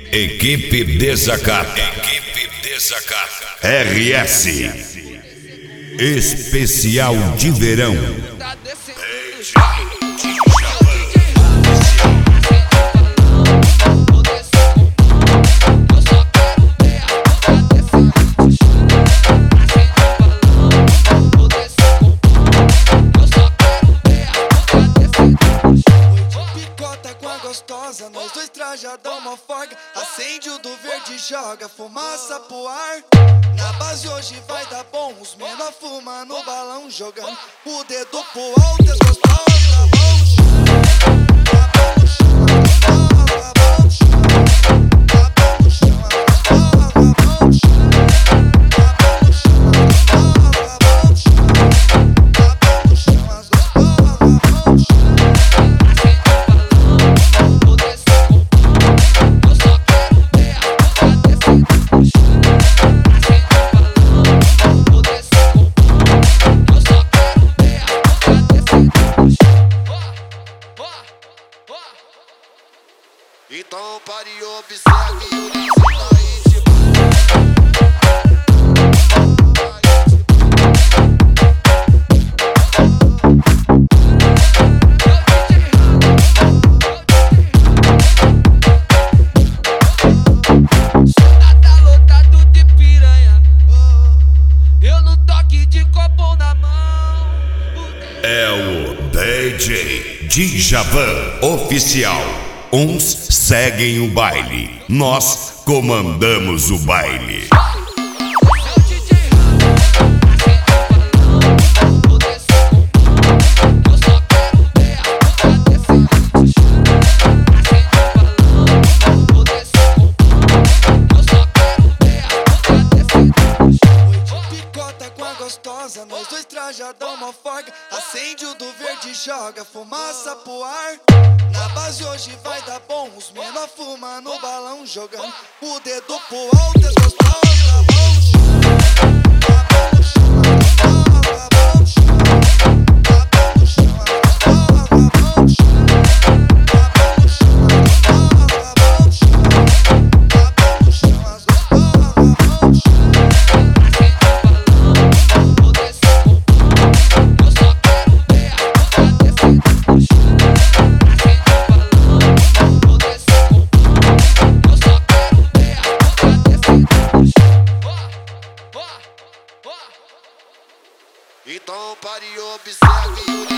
Equipe Desacata. RS Especial de Verão. Nós dois trajadão, uma folga. Acende o do verde, joga fumaça pro ar. Na base hoje vai dar bom. Os menor fuma no balão, jogando o dedo pro alto. As gostosas na mão, então pare e observe o ensino ritmo. Tá lotado de piranha. Eu no toque de copo na mão. É o DJ Djavan Oficial. Uns seguem o baile, nós comandamos o baile. Nós dois trajadão, uma folga. Acende o do verde, joga fumaça pro ar. Na base hoje vai dar bom. Os menor fuma no balão, jogando o dedo pro alto. As gostosas na mão. Então pare e observe o